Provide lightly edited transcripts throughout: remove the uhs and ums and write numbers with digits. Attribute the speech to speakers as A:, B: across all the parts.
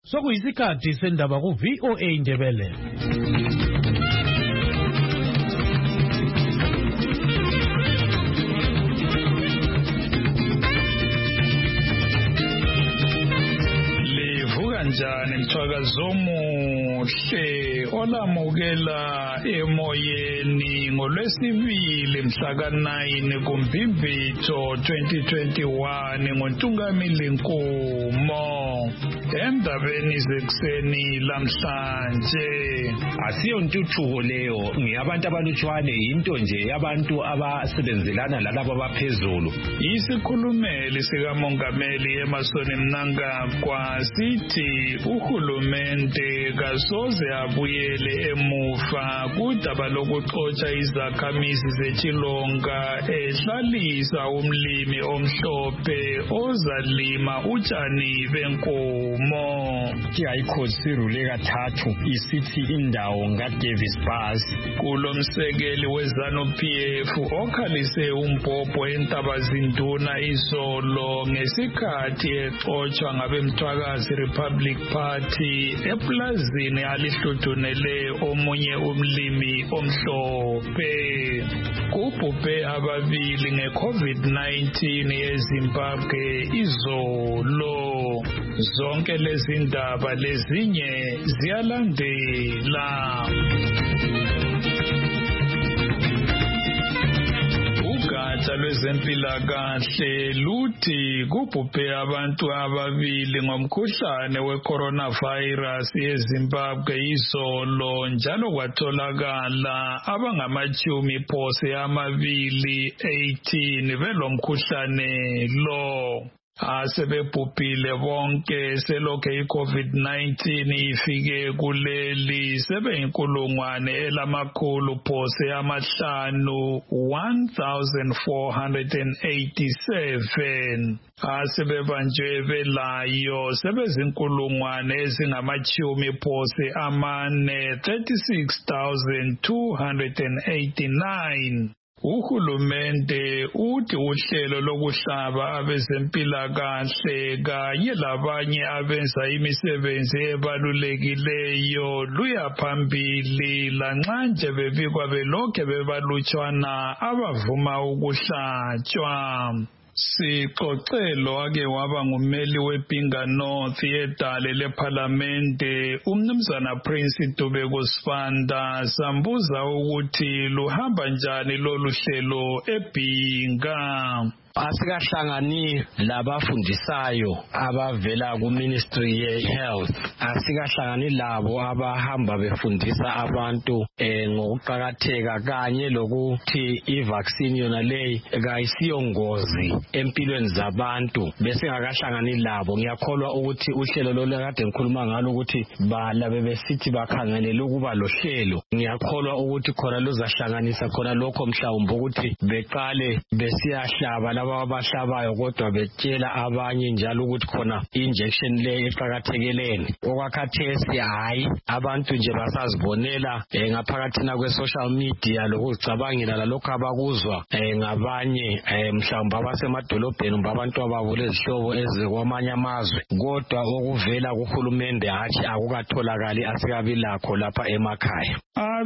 A: Sokuyisikhathi sendaba ku VOA Indebele.
B: Livuka njani mthwakazo omuhle olamukela emoyeni ngoLwesibili mhla ka-9 kuMbimbithi 2021 ngoNtungamili Nkumo. Endabeni zekuseni lamhlanje
C: asiyo ntuthuko leyo, ngiyabantu abalutshwane, into nje yabantu abasebenzelana lalabo abaphezulu.
B: Isikhulumeli sikamongameli Emmerson Mnangagwa sithi uhulumende kasoze abuyele emuva kudaba lokuxotsha izakhamisi zechilonga ehlalisa umlimi omhlophe ozalima utshani benkomo.
D: High sirule kathathu isithi indawo ngaDavis Bus
B: kulo msekeli weZanu-PF okhalise umbhobho eNtabazinduna izolo ngesikhathi exotsha ngabemthwakazi Republic Party eplazini alihludunele omunye umlimi omhlophe. Kubhubhe ababili ngeCovid-19 eZimbabwe izolo. Zonke lezi ndaba lezinye ziyalandela. Ugatsha lwezempilakahle luthi kubhubhe abantu ababili ngomkhuhlane we-coronavirus eZimbabwe izolo, njalo kwatholakala abangama-18 belomkhuhlane lo. Asebebhubhile bonke selokhu i-COVID-19 ifike kuleli sebeyinkulungwane elamakhulu phose amahlanu 1487. Asebebanjwe belayo sebezinkulungwane ezingamachumi phose amane 36,289. Uhulumende uthi uhlelo lokuhlaba abezempilakahle kanye labanye abenza imisebenzi ebalulekileyo luya phambili lanxa nje bebikwa belokhe bebalutshwana abavuma ukuhlatshwa. Sixoxelo ake waba ngumeli weBinga North yedale leParlamente umnumzana Prince Dubeko Sibanda sambuza ukuthi luhamba njani lolu hlelo eBinga.
D: Asikahlangani labafundisayo abavela ku-Ministry ye-Health, asikahlangani labo abahamba befundisa abantu ngokuqakatheka kanye lokuthi i-vaccine yona leyi kayisiyongozi empilweni zabantu. Bese ngakahlangani labo, ngiyakholwa ukuthi uhlelo lolu kade ngikhuluma ngalo ukuthi balabe besithi bakhangelele ukuba lohlelo, ngiyakholwa ukuthi khona luzahlanganisa khona lokho mhlawumbe ukuthi beqale besiyahlaba abahlabayo kodwa betshela abanye njalo ukuthi khona injection le eqhakathekelene. Okwakhathesi hayi, abantu nje basazibonela ngaphakathina kwe-social media lokuzicabangela lalokho abakuzwa ngabanye mhlawumbe abasemadolobheni abantu abavule izihlobo ezikwamanye amazwe, kodwa okuvela kuhulumende hathi akukatholakali, asikabi lakho lapha emakhaya.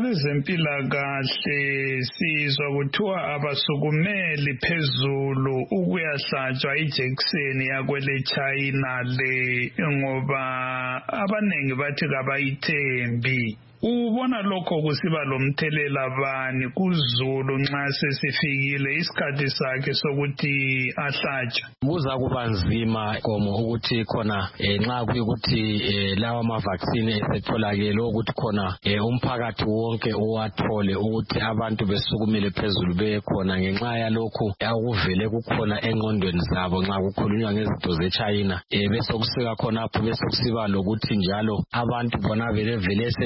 B: Abezempilakahle sizwa kuthiwa abasukumeli phezulu ukuyahlatshwa ijekiseni yakwele China le ngoba abanengi bathi kabayithembi. Ubona lokho kusiba lomthelela bani kuZulu nxa sesifikile isikhathi sakhe sokuthi ahlatshwe?
D: Kuza kuba nzima komo ukuthi khona nxa kuyikuthi lawa ama-vaccine esetholakele ukuthi khona umphakathi wonke uwathole, ukuthi abantu besukumele phezulu bekhona ngenxa yalokhu akuvele kukhona engqondweni zabo nxa kukhulunywa ngezinto zeChina. Bese kusika khonapho bese kusiba lokuthi njalo abantu bona vele sebezwile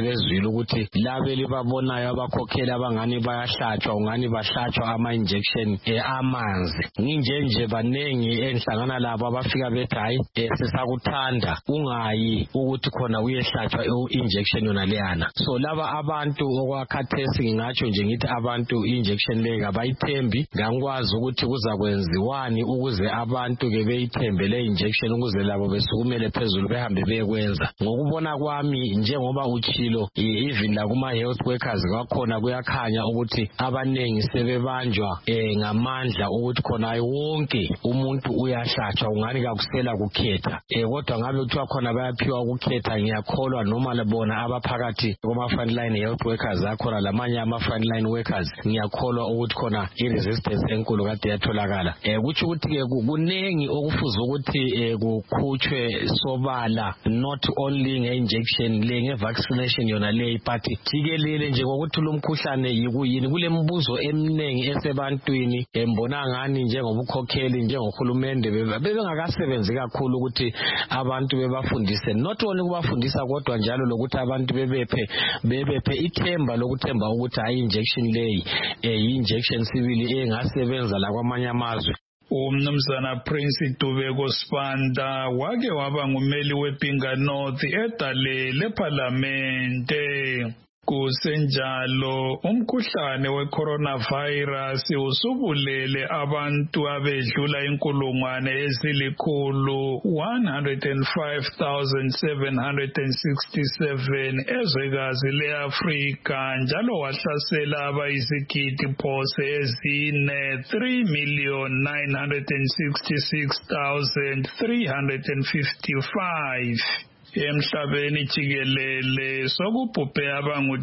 D: phambili ukuthi labeli babonayo abakhokheli abangani bayahlatshwa ungani bahlatshwa ama-injection amanzi. Nginjenje banengi enhlangana labo abafika bethi hayi sisakuthanda ungayi ukuthi khona uyehlatshwa i-injection yona leyana. So laba abantu okwakhathesi ngingatsho nje ngithi abantu i-injection leyo kabayithembi, ngakwazi ukuthi kuzakwenziwani ukuze abantu ke beyithembe le injection ukuze labo besukumele phezulu behambe beyekwenza. Ngokubona kwami njengoba uchilo even la kuma health workers kwakhona kuyakhanya ukuthi abanengi sebebanjwa ngamandla ukuthi khona wonke umuntu uyahlatshwa ungani kakusela kukhetha. Kodwa ngabe kuthiwa khona bayaphiwa ukukhetha, ngiyakholwa noma bona abaphakathi kuma frontline health workers akhona lamanye ama frontline workers ngiyakholwa ukuthi khona i-resistance enkulu kade yatholakala. Kutsho ukuthi ke kunengi okufuze ukuthi kukhutshwe sobala, not only nge-injection le nge-vaccination yona le, but jikelele nje ngokuthi lo mkhuhlane yikuyini. Kule mbuzo eminingi esebantwini embona ngani njengobukhokheli njengohulumende bebengakasebenzi kakhulu ukuthi abantu bebafundise, not only kubafundisa kodwa njalo lokuthi abantu bebephe ithemba lokuthemba ukuthi hayi injection leyi i-injection sibili engasebenza la kwamanye amazwe.
B: Umnumzana Prince Dubeko Sibanda wake waba ngumeli wePinga North edale leParlamente. Kusenjalo umkhuhlane we-coronavirus usubulele abantu abedlula inkulungwane ezilikhulu 105,767 ezwekazi le-Afrika, njalo wahlasela abayizigidi phose ezine 3,966,355. Emhlabeni jikelele sokubhubhe abangu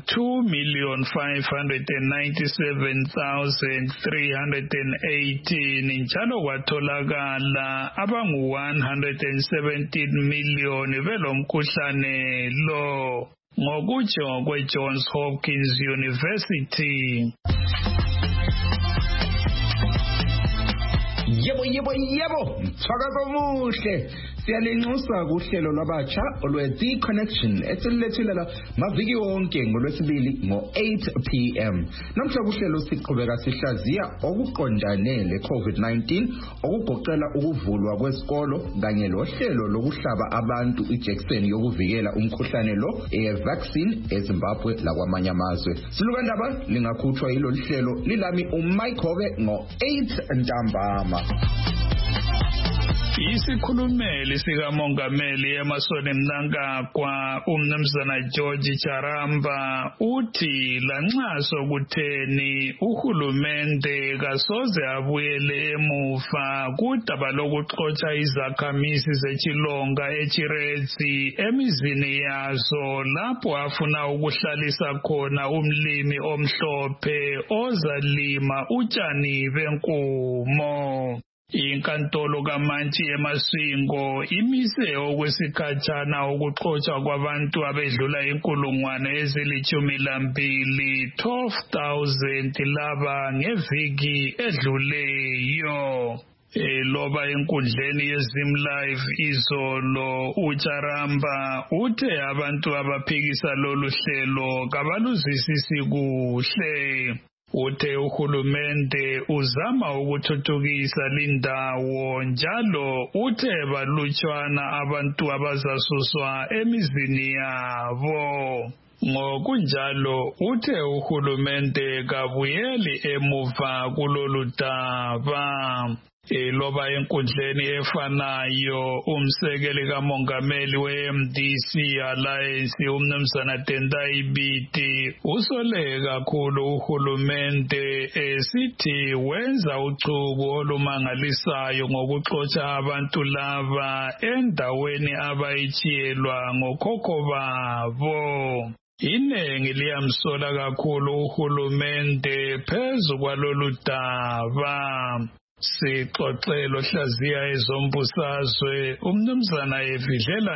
B: 2,597,318 njalo kwatholakala abangu 117 million belomkhuhlane lo, ngokutsho kwe-Johns Hopkins University.
E: Yebo, mthakazo muhle. Siyalenxusa kuhlelo lwabatsha olwe-The Connection esillethulela maviki wonke ngolwesibili ngo-8 p.m. Namhla kuhlelo siqhubeka sihlaziya okuqondane le-COVID-19 okugoqela ukuvulwa kwesikolo kanye lohlelo lokuhlaba abantu ijekiseni yokuvikela umkhuhlane lo vaccine eZimbabwe lakwamanye amazwe. Silukandaba lingakhutshwa yilo hlelo lilami uMike Hobe ngo-8 ntambama.
B: Isikhulumeli sikamongameli eMasoni Mnangagwa umnumzana George Charamba uthi lanxa sokutheni uhulumende kasoze abuyele emuva kudaba lokuxotsha izakhamisi zechilonga eChiretsi emizini yazo lapho afuna ukuhlalisa khona umlimi omhlophe ozalima utshani benkumo. Inkantolo kaMantshi eMasingo imise okwesikhatshana ukuxotshwa kwabantu abedlula inkulungwane ezili-12 12,000 laba ngeviki edluleyo. Loba enkundleni yeZimlive izolo uCharamba uthe abantu abaphikisa lolu hlelo kabaluzwisisi kuhle. Uthe uhulumende uzama ukuthuthukisa lindawo njalo uthe balutshwana abantu abazasuswa emizini yabo. Ngokunjalo uthe uhulumende kabuyeli emuva kulolu daba. Loba enkundleni efanayo umsekeli kamongameli we-MDC Alliance umnumzana Tendai Biti usole kakhulu uhulumende esithi wenza uchuku olumangalisayo ngokuxotsha abantu laba endaweni abayitshiyelwa ngokhokho babo. Inengi liyamsola kakhulu uhulumende phezu kwalolu daba. Sixoxelo hlaziya ezombusazwe umnumzana Evidlela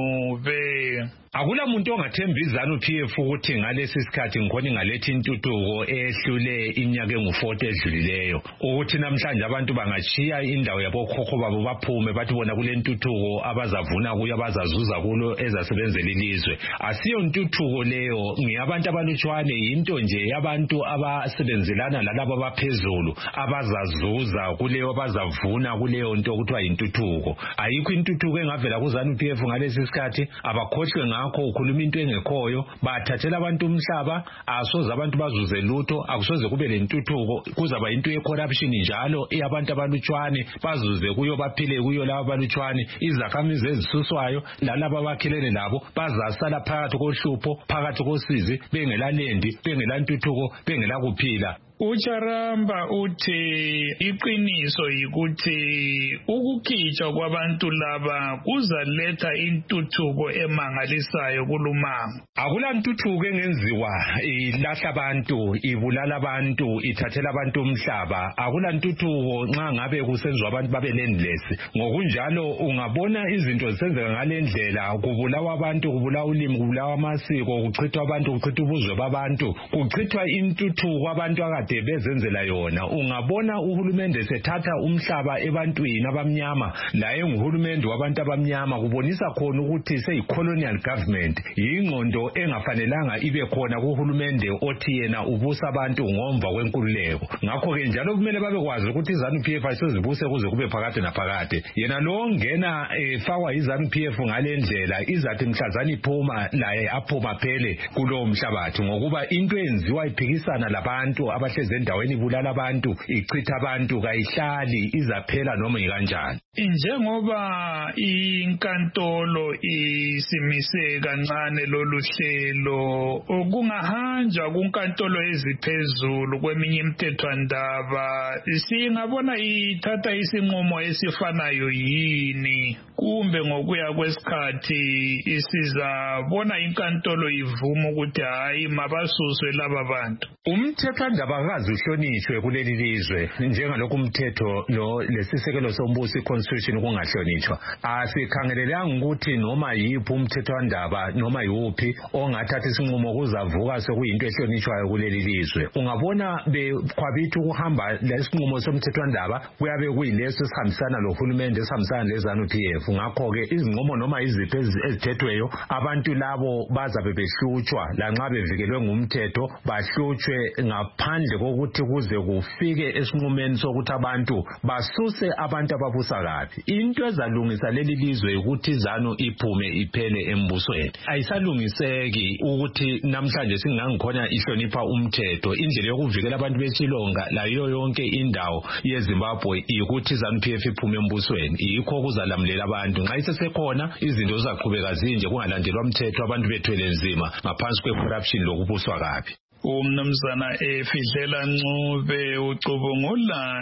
B: Ncube.
C: Akula muntu ongathemba iZANU-PF ukuthi ngalesi sikhathi ngikhona ngaletha intuthuko ehlule iminyaka engu-40 edlulileyo ukuthi namhlanje abantu bangachiya indawo yabokhokho babo baphume bathi bona kule ntuthuko abazavuna kuyo abazazuza kulo ezasebenzela ilizwe. Asiyo ntuthuko leyo, ngiyabantu abalutshwane, yinto nje yabantu abasebenzelana lalabo abaphezulu abazazuza kuleyo abazavuna kuleyo nto okuthiwa yintuthuko. Ayikho intuthuko engavela kuZANU-PF ngalesi sikhathi. Abakhohlwe ngakho ukhuluma into engekhoyo, bathathela abantu umhlaba, asoze abantu bazuze lutho, akusoze kube lentuthuko, kuzaba into ye-corruption njalo eyabantu abalutshwane bazuze kuyo baphile kuyo labo abalutshwane. Izakhamizi ezisuswayo lalabo abakhilene labo bazasala phakathi kohlupho, phakathi kosizi, bengela lendi, bengela ntuthuko, bengela kuphila.
B: Ucharamba uthi iqiniso yikuthi ukukhitshwa kwabantu laba kuzaletha intuthuko emangalisayo kulumanga.
C: Akula ntuthuko engenziwa ilahla abantu, ibulala abantu, ithathela abantu umhlaba. Akula ntuthuko nxa ngabe kusenziwa abantu babe landless. Ngokunjalo ungabona izinto zisenzeka ngalendlela, kubulawa abantu, kubulawa ulimi, kubulawa amasiko, kuchithwa abantu, kuchithwa ubuzwe babantu, kuchithwa intuthuko abantu bezenzela yona. Ungabona uhulumende sethatha umhlaba ebantwini abamnyama, la enguhulumende wabantu abamnyama, kubonisa khona ukuthi seyi-colonial government, yingqondo engafanelanga ibe khona kuhulumende othi yena ubusa abantu ngomva kwenkululeko. Ngakho-ke njalo kumele babekwazi ukuthi iZANU-PF ayisozibuse kuze kube phakade naphakade. Yena lo ongena efakwa iZANU-PF ngale ndlela izathi mhlazana iphuma laye aphuma phele kulowo mhlabathi, ngokuba into enziwa iphikisana labantu abahlezi endaweni ibulala abantu, ichitha abantu, kayihlali, izaphela noma ikanjani.
B: Njengoba inkantolo isimise kancane lolu hlelo, kungahanjwa kunkantolo eziphezulu kweminye imithethwandaba, singabona ithatha isinqumo esifanayo yini, kumbe ngokuya kwesikhathi isizabona inkantolo ivuma ukuthi hayi mabasuswe laba bantu.
C: Umthethwandaba akazi uhlonishwe kuleli lizwe njengalokhu umthetho lesisekelo sombuso i-constitution kungahlonishwa. Asikhangelelanga ukuthi noma yiphi umthethwandaba noma yiwuphi ongathatha isinqumo kuzavuka sekuyinto ehlonishwayo kuleli lizwe. Ungabona bekhwabitha ukuhamba lesinqumo somthethwandaba kuyabe kuyileso esihambisana lohulumende, esihambisana leZANU-PF. Ngakho-ke izinqumo noma iziphi ezithethweyo, abantu labo bazabe behlutshwa lanxa bevikelwe ngumthetho, bahlutshwe ngaphandle kokuthi kuze kufike esinqumeni sokuthi abantu basuse abantu ababusa kabi. Into ezalungisa leli lizwe ukuthi iZANU iphume iphele embusweni. Ayisalungiseki ukuthi namhlanje singangikhona ihlonipha umthetho. Indlela yokuvikela abantu beChilonga layo yonke indawo yeZimbabwe ukuthi iZANU-PF iphume embusweni. Yikho kuzalamulela abantu. Nxa isesekhona izinto zizaqhubeka zinje kungalandelwa umthetho, abantu bethwele nzima ngaphansi kwe-corruption lokubuswa kabi.
B: Umnumzana Evidlela Ncube ucubungula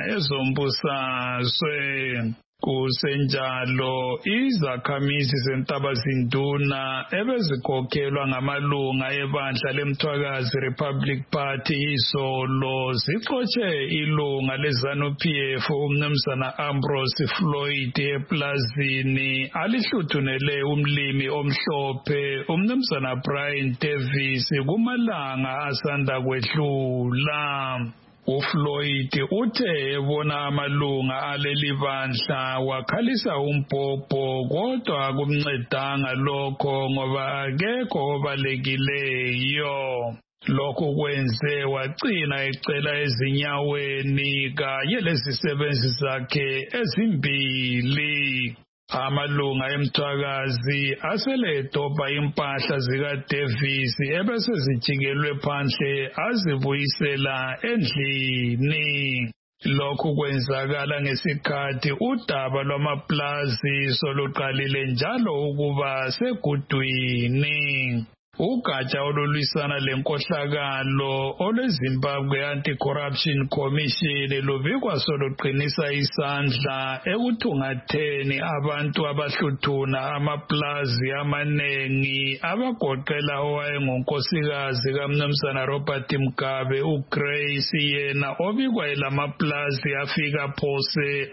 B: ezombusazwe. Kusenjalo izakhamizi zentaba-zinduna ebezikhokhelwa ngamalunga ebandla leMthwakazi Republic Party izolo zixotshe ilunga leZANU-PF umnumzana Ambrose Floyd eplazini alihluthunele umlimi omhlophe umnumzana Brian Davis kumalanga asanda kwedlula. UFloyd uthe ebona amalunga aleli bandla wakhalisa umbhobho, kodwa akumncedanga lokho ngoba akekho obalekileyo. Lokhu kwenze wagcina ecela ezinyaweni kanye lezisebenzi zakhe ezimbili. Amalunga eMthwakazi aseledobha impahla zikaDavis ebese zijikelwe phandle azibuyisela endlini. Lokhu kwenzakala ngesikhathi udaba lwamaplazi soluqalile njalo ukuba segudwini. Ugatsha olulwisana lenkohlakalo olweZimbabwe Anti-Corruption Commission lubikwa soluqinisa isandla ekuthungatheni abantu abahluthuna amaplazi amanengi abagoqela owayengunkosikazi kaMnumzana Robert Mugabe uGrace yena obikwa elamaplazi afika phose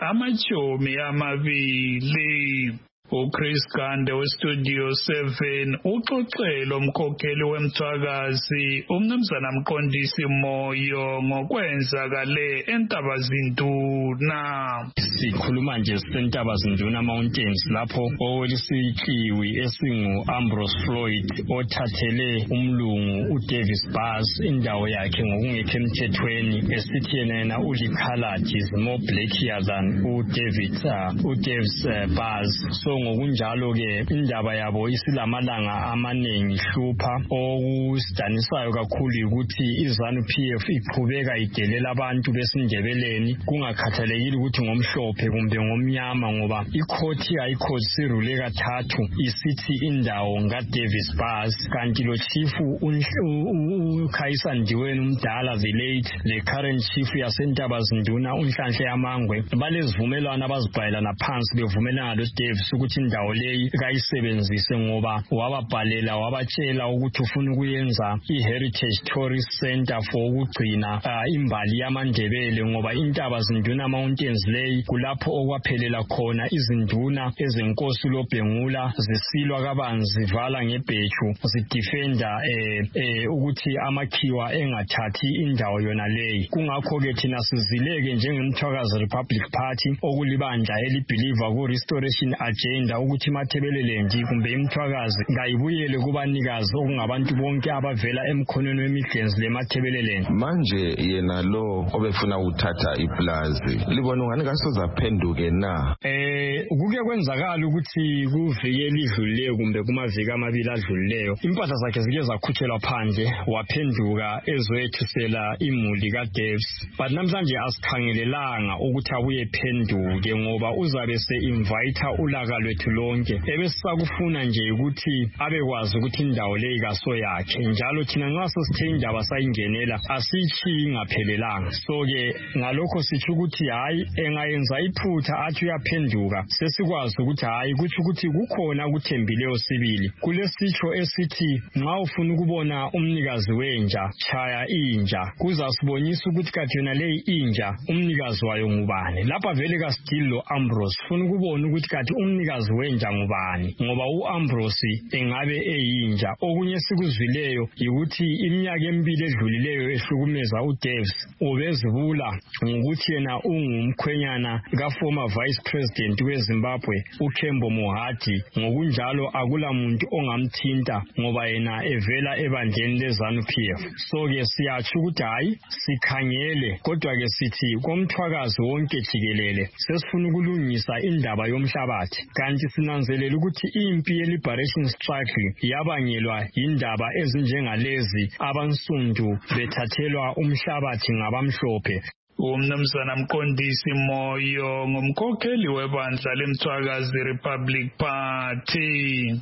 B: 20. uChris Gande weStudio 7 uxoxele umkhokheli wemthwakazi uMnumzana Mqondisi Moyo ngokwenzakale eNtabazinduna.
D: Sikhuluma nje seNtabazinduna Mountains lapho owelisikiwi esingu Ambrose Floyd othathele umlungu uDavis Bars indawo yakhe ngokungekho emthethweni esithi yena ulikhaladi is more blackier than uDavis Bars. So ngokunjalo ke indaba yabo isilamalanga amaningi hlupha okusidanisayo kakhulu ukuthi iZANU-PF iqhubeka idelela abantu besindebeleni kungakhathalekile ukuthi ngomhlophe kumbe ngomnyama ngoba ikhothi sirule kathathu isithi indawo ngaDavis Bars kanti lo chief uKhaisa Ndiweni umdala the late le current chief yaseNtabazinduna uNhlanhla Yamangwe balezivumelwano abazibhalana phansi bevumelana loDavis ukuthi indawo leyi kayisebenzise ngoba wababhalela wabatshela ukuthi ufuna ukuyenza iHeritage Tourist Center for ukugcina imbali yamaNdebele ngoba iNtabazinduna Mountains leyi kulapho okwaphelela khona izinduna ezenkosi loBhengula zisilwa kabanzi zivala ngebheju zidefenda ukuthi amakhiwa engathathi indawo yona leyi. Kungakho ke thina sizileke njengemthwakazi Republic Party okulibandla elibelieve ku restoration agenda ukuthi iMathebeleland kumbe imthwakazi ngayibuyele kubanikazi okungabantu bonke abavela emkhonweni wemigenzi leMathebeleland.
F: Manje yena lo obefuna ukuthatha iplazi libona ungani kasozaphenduke na?
D: Kuke kwenzakala ukuthi kuvike elidlulileyo kumbe kumaviki amabili adlulileyo impahla zakhe zike zakhutshelwa phandle waphenduka ezoyethisela imuli kaDavis. But namhlanje asikhangelelanga ukuthi abuye phenduke ngoba uzabe se-invite ulaka lwethu lonke ebesakufuna nje ukuthi abekwazi ukuthi indawo leyi kaso yakhe njalo thina nxa sesithe indaba sayingenela asiyichiyi ingaphelelanga. So ke ngalokho sithi ukuthi hayi engayenza iphutha athi uyaphenduka sesikwazi ukuthi hayi kuthi ukuthi kukhona ukuthembileyo sibili kulesitsho esithi nxa ufuna ukubona umnikazi wenja chaya inja kuzasibonisa ukuthi kathi yona leyi inja umnikazi wayo ngubani. Lapha vele kaStilo Ambrose ufuna ukubona ukuthi kathi umnikazi wenja ngubani ngoba uAmbrose engabe eyinja. Okunye sikuzwileyo ukuthi iminyaka emibili edlulileyo ehlukumeza uDavis ubezibula ngokuthi yena ungumkhwenyana kaformer vice president weZimbabwe uKembo Mohadi ngokunjalo akula muntu ongamthinta ngoba yena evela ebandleni leZANU-PF. So ke siyatsho ukuthi hayi sikhangele kodwa ke sithi komthwakazi wonke jikelele sesifuna ukulungisa indaba yomhlabathi kanti sinanzelela ukuthi impi ye-liberation struggle yabangelwa indaba ezinjengalezi abansundu bethathelwa umhlabathi ngabamhlophe.
B: uMnumzana Mqondisi Moyo ngumkhokheli webandla lemthwakazi Republic Party.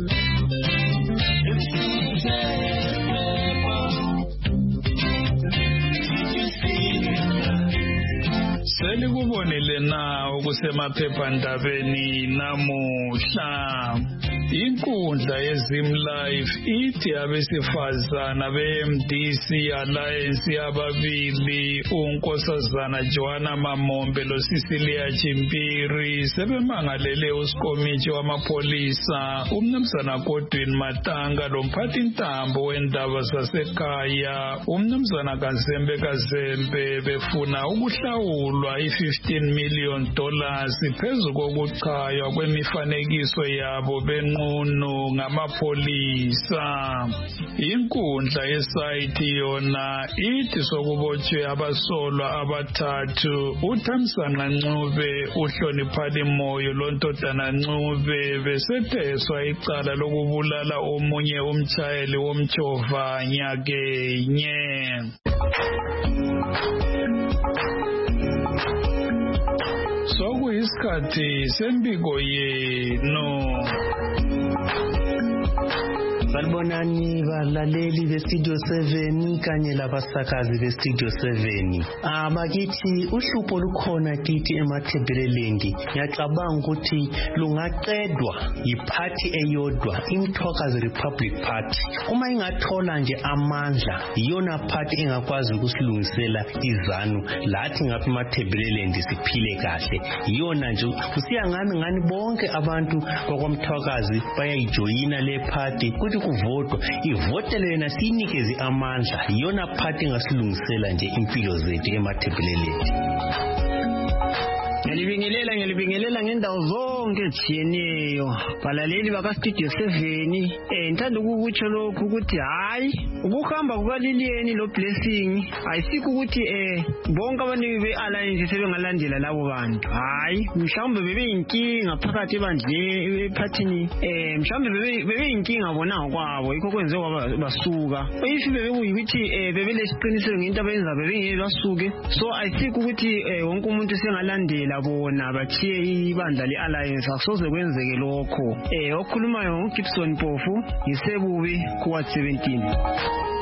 B: Selikubonile na ukusemaphephandabeni namuhla. Inkundla yeZimLife ithi abesifazana beMDC Alliance ababili uNkosazana Joanna Mamombe loCecilia Chimpiri sebemangalele uSikomithi wamaPholisa uMnumzana Godwin Matanga lomphathintambo wendaba zasekhaya uMnumzana Kazembe befuna ukuhlawulwa $15 million phezu kokuchaywa kwemifanekiso yabo benqunu ngamapholisa. Inkundla yesayithi yona ithi sokubotshwe abasolwa abathathu uThamsanqa Ncube uHloniphani Moyo loNtodana Ncube besetheswa icala lokubulala omunye umtshayeli womtshova nyakenye. Sokuyisikhathi sembiko yenu.
G: Sanibonani balaleli beStudio 7 kanye labasakazi beStudio 7. Bakithi uhlupho lukhona kithi eMathebelelendi. Ngiyacabanga ukuthi lungaqedwa yiparty eyodwa, iMthwakazi Republic Party. Uma ingathola nje amandla, iyona party engakwazi ukusilungisela izanu lathi ngapha eMathebelelendi siphile kahle. Iyona nje usiya ngani bonke abantu kwaMthwakazi bayayijoyina le party kuthi kuvotwa ivotele yena sinikeze amandla. Iyona party engasilungisela nje impilo zethu eMathebelelendi. Ngiyalibingelela ngendawo zonke ejiyeneyo balaleli bakaStudio 7. Ngithanda ukukutsho lokhu ukuthi hayi ukuhamba kukaLiliyeni lo Blessing ayisikho ukuthi bonke abantu beAlliance sebengalandela labo bantu. Hayi mhlawumbe bebeyinkinga phakathi ebandleni ephathini, mhlawumbe bebeyinkinga bona ngokwabo yikho kwenze basuka. If bebekuyikuthi bebelesiqiniseko ngento abenza bebengeke basuke. So ayisikho ukuthi wonke umuntu sengalandela bona bachiye ibandla leAlliance, akusoze kwenzeke lokho. Okhulumayo ngoGibson Mpofu yisebubi kuWard 17.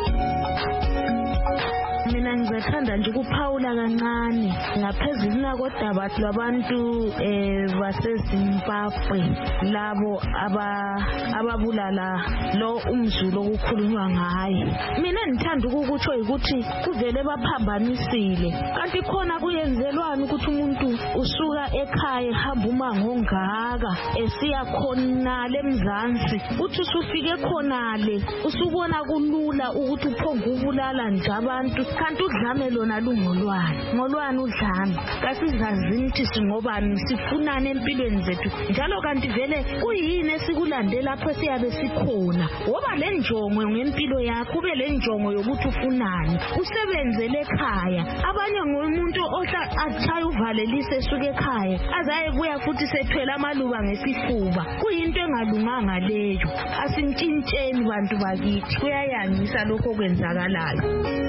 H: Mina ngizathanda nje ukuphawula kancane ngaphezulu kodaba lwabantu baseZimbabwe labo ababulala lo umZulu okukhulunywa ngaye. Mina ngithanda ukukutsho ukuthi kuvele baphambanisile, kanti khona kuyenzelwana ukuthi umuntu usuka ekhaya hamba umango ongaka esiya khona leMzansi uthi usufike khonale usubona kulula ukuthi uphonga ubulala nje abantu, kanti udlame lona ngolwani udlame. Kasizazini ukuthi singobani sifunana empilweni zethu njalo, kanti vele kuyini esikulandela lapho siyabe sikhona. Ngoba le njongo ngempilo yakho ube le njongo yokuthi ufunani usebenzele ekhaya. Abanye ngomuntu ohla athaya uvalelise esuke ekhaya azayebuya futhi sethwele amaluba ngesifuba. Kuyinto engalunganga leyo. Asintshintsheni bantu bakithi, kuyayangisa lokho kwenzakalayo.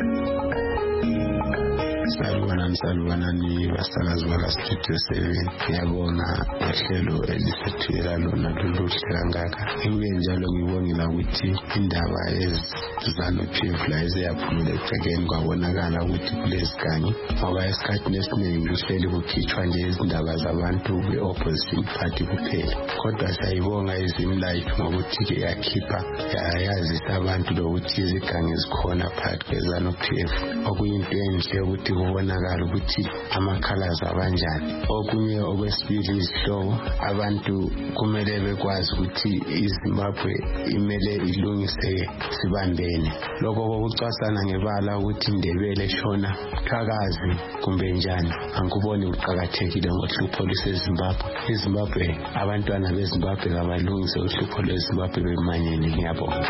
I: Salubonani basakazi bakaStudio 7. Ngiyabonga uhlelo elisethula lona loluhle kangaka. Ibuye njalo ngibongela ukuthi indaba ezizano PF la eziyaphumula egcekeni kwabonakala ukuthi kulezigangi, ngoba esikhathini esiningi kuhleli kukhitshwa nje izindaba zabantu be-opposition party kuphela. Kodwa siyayibonga iZimlife ngokuthi yakhipha yazisa abantu lokuthi izigangi zikhona phakathi kwezano PF. Okuyinto enhle ukuthi kubonakala ukuthi amakhalasi abanjani. Okunye okwesibili izihlobo, abantu kumele bekwazi ukuthi iZimbabwe imele ilungise sibambene. Lokho kokucwasana ngebala ukuthi Ndebele shona Mthwakazi kumbe njani angikuboni kuqhakathekile ngohlupho lweZimbabwe. iZimbabwe abantwana beZimbabwe abalungise uhlupho lweZimbabwe bemanyene. Ngiyabonga.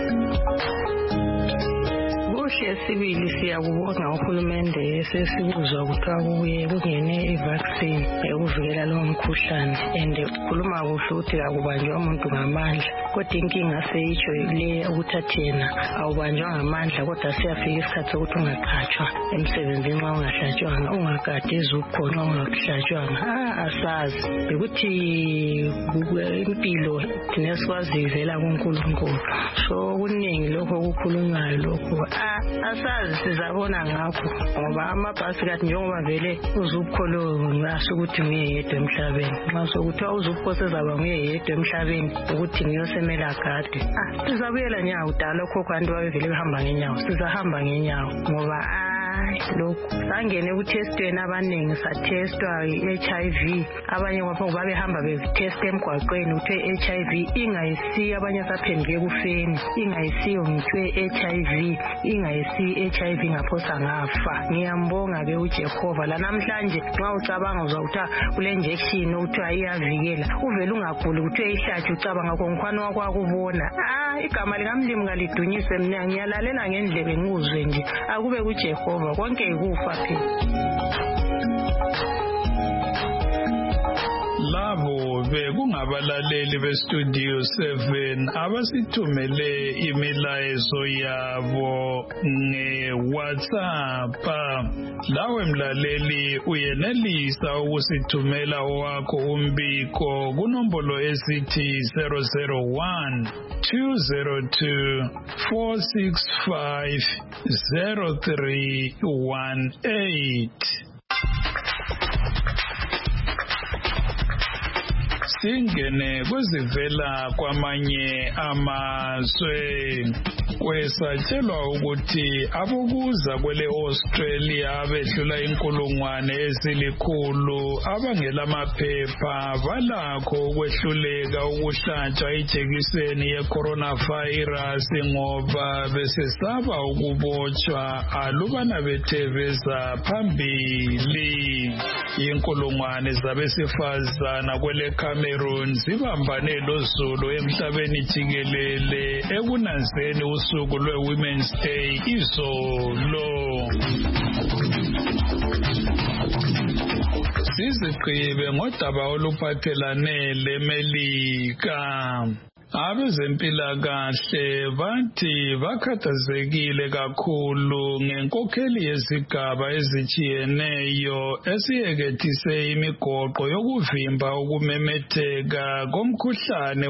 J: Sibili siyakubonga uhulumende sesibuzwa kuthiwa kubuye kungene ivaccine yokuvikela lo mkhuhlane, and ukhuluma kuhle ukuthi akubanjwa umuntu ngamandla, kodwa inkinga seyitsho le ukuthi athena awubanjwa ngamandla kodwa siyafika isikhathi sokuthi ungaqhatshwa emsebenzini nxa ungahlatshwanga, ungagadi izukhona ungahlatshwanga. Asazi ukuthi impilo thina sikwazi ivela kuNkulunkulu, so kuningi lokho okukhulunywayo lokho asazi sizabona ngakho, ngoba amabhasi kathi njengoba vele uzukholo ngasho ukuthi nguye yedwa emhlabeni. Nxa sokuthiwa uzupho sezaba nguye yedwa emhlabeni ukuthi ngiyosemela gade, sizabuyela nyawo dala okhokho abantu babevele behamba ngenyawo, sizahamba ngenyawo ngoba lokhu sangene kuthestweni abaningi sathestwa i-HIV, abanye ngapho babehamba betesta emgwaqweni uthe HIV ingayisi, abanye saphenduke kufeni ingayisiyo ngithe HIV ingayisi HIV ngapho sangafa. Ngiyambonga ke uJehova la namhlanje nxa ucabanga uzawutha kule injection uthiwa iyavikela uvela ungaguli uthe ihlathe ucabanga konkhwana wakho akubona. Igama likamlimi ngalidunyise, mina ngiyalalela ngendlebe ngizwe nje akube kuJehova konke ikufa phela.
B: Labo bekungabalaleli bestudio 7 abasithumele imilayezo yabo nge-WhatsApp. Lawe mlaleli uyenelisa ukusithumela wakho umbiko kunombolo esithi 001 202 465 0318. Singene kuzivela kwamanye amazwe. Kwesatshelwa ukuthi abokuza kwele Australia abehlula inkulungwane ezilikhulu abangelamaphepha balakho ukwehluleka ukuhlatshwa ijekiseni ye-coronavirus ngoba besesaba ukubotshwa alubana betheveza phambili. Inkulungwane zabesifazana kwele Cameroon zibambane loZulu emhlabeni jikelele ekunanzeni usuku lwe-Women's Day izolo. Sizigqibe ngodaba oluphathelane leMelika. Abezempilakahle bathi bakhathazekile kakhulu ngenkokheli yezigaba ezitshiyeneyo esiyekethise imigoqo yokuvimba ukumemetheka komkhuhlane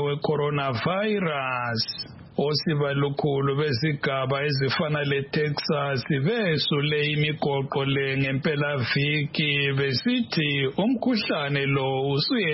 B: we-coronavirus. Osibalukhulu bezigaba ezifana leTexas besule imigoqo le ngempelaviki besithi umkhuhlane lo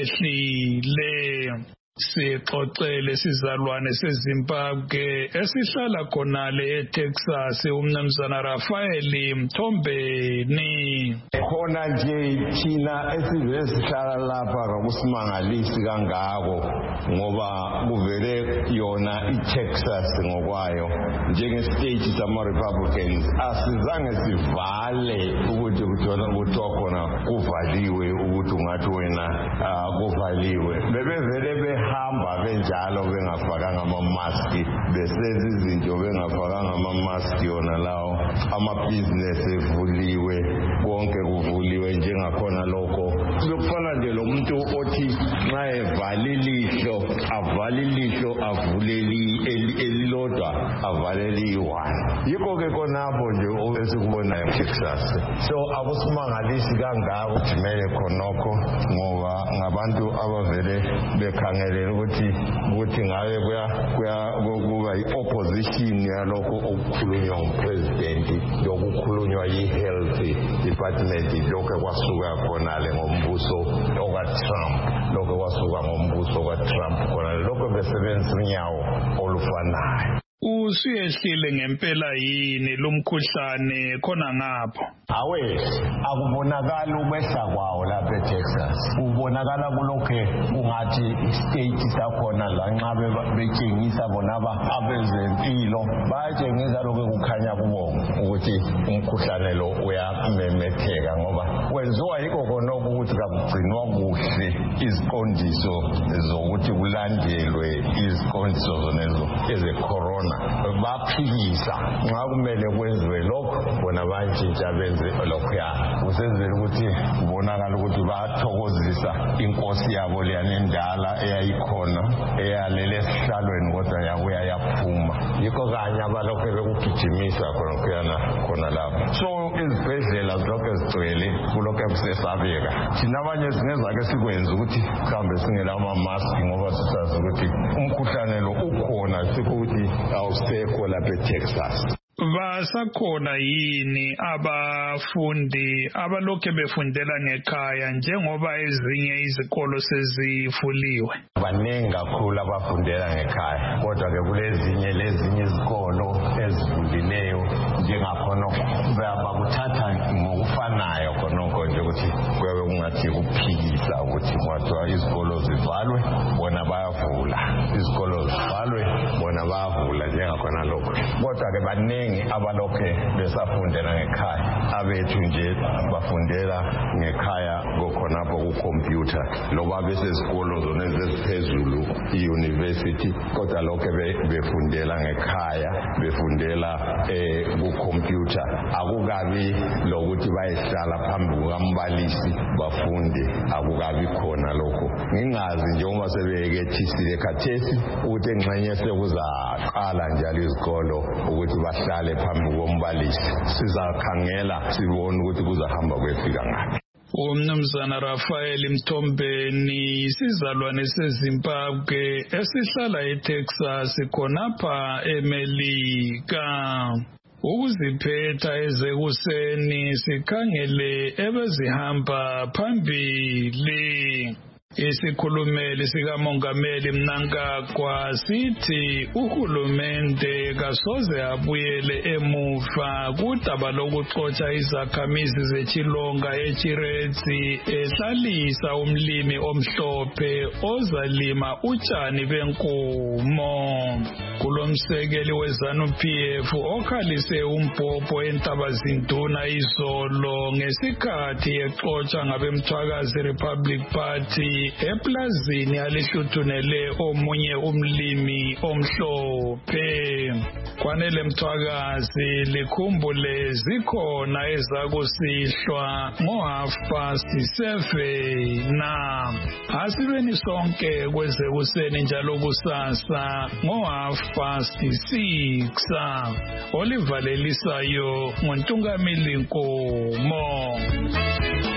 B: usuyehlile. Sixoxele sizalwane seZimbabwe esihlala khonale eTexas umnumzana Rafael Mthombeni.
K: Khona nje thina esivele sihlala lapha akusimangalisi kangako ngoba kuvele yona iTexas ngokwayo njengestate sama-Republicans asizange sivale ukuthi kuthiwa khona kuvaliwe ukuthi ungathi wena kuvaliwe. Bebevele behamba benjalo bengafakanga amamaski besenza izinto bengafakanga amamaski yona lawo amabhizinesi evuliwe konke kuvuliwe njengakhona lokho. Lokufana nje lo muntu othi nxa evale ilihlo avale ilihlo avuleli elilodwa avaleli i-1. Yikho-ke khonapho nje esikubonayo eTexas. So akusimangalisi kangako ukuthi kumele khonokho ngoba ngabantu abavele bekhangelele ukuthi ngabe kuba i-opposition yalokho okukhulunywa ngupresident lokukhulunywa yi-health department lokho kwasuka khonale ngombuso okaTrump lokho kwasuka ngombuso okaTrump khonale lokho besebenzisa unyawo olufanayo.
B: Usuyehlile ngempela yini lumkhuhlane khona ngapho?
K: Awe akubonakala ukwehla kwawo lapha eTexas. Kubonakala kulokho ungathi state sakhona la nxa betshengisa bona abezempilo bayatshengisa lokho kukhanya kubonga ukuthi umkhuhlane lo uyamemetheka ngoba kwenziwa yikho khonokho ukuthi kakugcinwa kuhle iziqondiso zokuthi kulandelwe iziqondiso zonezo eze-corona. Baphikisa nxa kumele kwenziwe lokho bona bantshintsha benze lokhuya kusenzela ukuthi kubonakala ukuthi bathokozisa inkosi yabo leyana endala eyayikhona eyalele esihlalweni kodwa yabuya yaphuma. Yikho kanye abalokhu bekugijimisa khona lapho. So izibhedlela zilokhu zigcwele kulokhu kusesabeka. Thina abanye singezake sikwenza ukuthi mhlawumbe singela amamaski ngoba sisazi ukuthi umkhuhlane lo ukhona sikuthi awusekho lapha eTexas.
B: Basakhona yini abafundi abalokhu befundela ngekhaya njengoba ezinye izikolo sezivuliwe?
K: Baningi kakhulu abafundela ngekhaya kodwa ke kulezinye izikolo ezivulileyo njengakhona bakuthatha ngokufanayo khonokho nje ukuthi kuyabe kungathi kuphikisa ukuthi kwathiwa izikolo zivalwe bona bayavula, izikolo zivalwe bona bayavula njengakhona lokho. Kodwa ke baningi abalokhe besafundela ngekhaya abethu nje bafundela ngekhaya ngokhonapho ku-computer loba besezikolo zona eziphezulu university kodwa lokho befundela ngekhaya befundela ku-computer akukabi lokuthi bayehlala phambi kukambalisi bafunde akukabi khona lokho ngingazi njengoba sebekethisile khathesi ukuthi engxenye sekuzaqala njalo izikolo ukuthi bahlale phambi kombalisi sizakhangela sibone ukuthi kuzahamba kwefika ngaphi.
B: Umnumzana Rafael Mthombeni isizalwane seZimbabwe esihlala eTexas khonapha eMelika. Ukuziphetha ezekuseni sikhangele ebezihamba phambili. Isikhulumeli sikamongameli Mnangagwa sithi uhulumende kasoze abuyele emuva kudaba lokuxotsha izakhamizi zechilonga eChiretsi ehlalisa umlimi omhlophe ozalima utshani benkomo. Kulomsekeli weZANU-PF okhalise umbhobho eNtabazinduna izolo ngesikhathi exotsha ngabemthwakazi Republic Party eplazini alihluthunele omunye umlimi omhlophe. Kwanele mthwakazi likhumbule zikhona ezakusihlwa ngo7:30 na asibeni sonke kwezekuseni njalo kusasa ngo6:30. Olivalelisayo ngontungamili Nkomo.